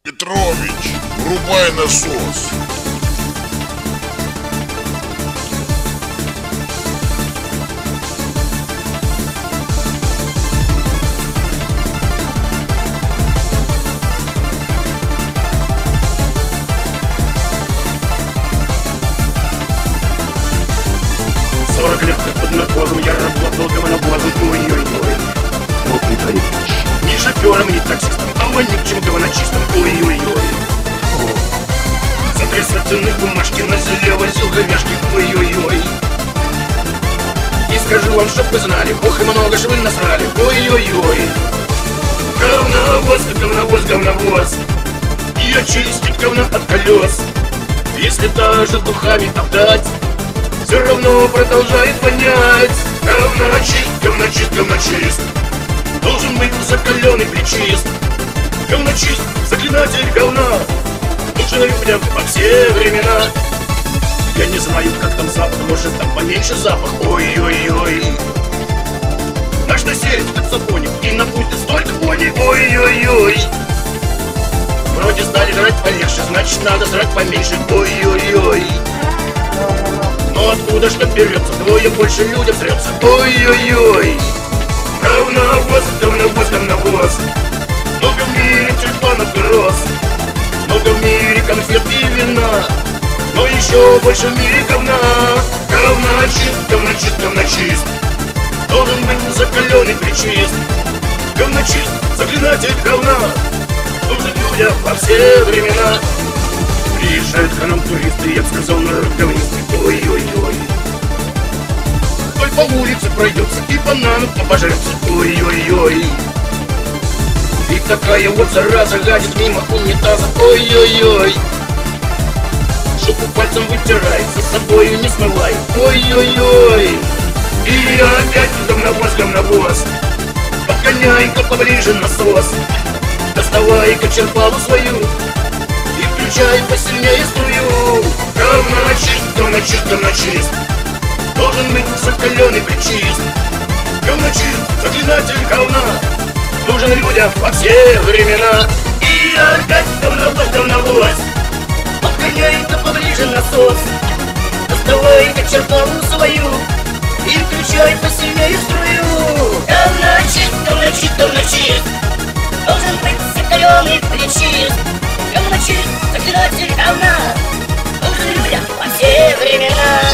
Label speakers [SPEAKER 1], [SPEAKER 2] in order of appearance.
[SPEAKER 1] Петрович, врубай насос.
[SPEAKER 2] Лет как под наркозом я работал говнобозом. Ой-ой-ой. Вот Петрович. Не шофером, не таксистом, а вонючим говночистом. Ой-ой-ой. За 3 ценных бумажки на селе возил говяжки. Ой-ой-ой. И скажу вам, чтоб вы знали, ох и много ж вы насрали. Ой-ой-ой. Говновоз, говновоз, говновоз. И очистить говно от колес. Если даже духами обдать, все равно продолжает вонять. Говночист, говночист, говночист. Должен быть закаленный причист. Говночист, заклинатель говна. Нужен людям во все времена. Я не знаю, как там запах, может там поменьше запах. Ой-ой-ой. Наш населен в таксофоне, и на пути столько вони. Ой-ой-ой. Вроде стали жрать полегче, значит надо жрать поменьше. Ой-ой-ой. Но откуда что берется, двое больше людям срется. Ой-ой-ой. Говновоз, говновоз, говновоз. Много в мире тюльпанов и роз. Много в мире конфет и вина. Но еще больше в мире говна. Говночист, говночист, говночист. Должен быть закаленный причист. Говночист, заклинатель говна. Нужен людям во все времена. Приезжают к нам туристы, я б сказал, народ говнистый. Ой-ой-ой. Той по улице пройдется и бананов обожрется. Ой-ой-ой. И такая вот зараза гадит мимо унитаза. Ой-ой-ой. Шубу пальцем вытирает, за собою не смывает. Ой-ой-ой. И опять говновоз, говновоз. Подгоняй-ка поближе насос. Доставай-ка черпалу свою и включай посильнее струю. Говночист, говночист, говночист. Должен быть закаленный причист. Говночист, заклинатель говна. Нужен людям во все времена. И опять говновоз, говновоз. Подгоняй-ка поближе насос. Доставай-ка черпалу свою и включай посильнее струю.
[SPEAKER 3] Говночист, говночист, говночист. Должен быть закаленный причист. Говночист, заклинатель говна. Нужен людям во все времена.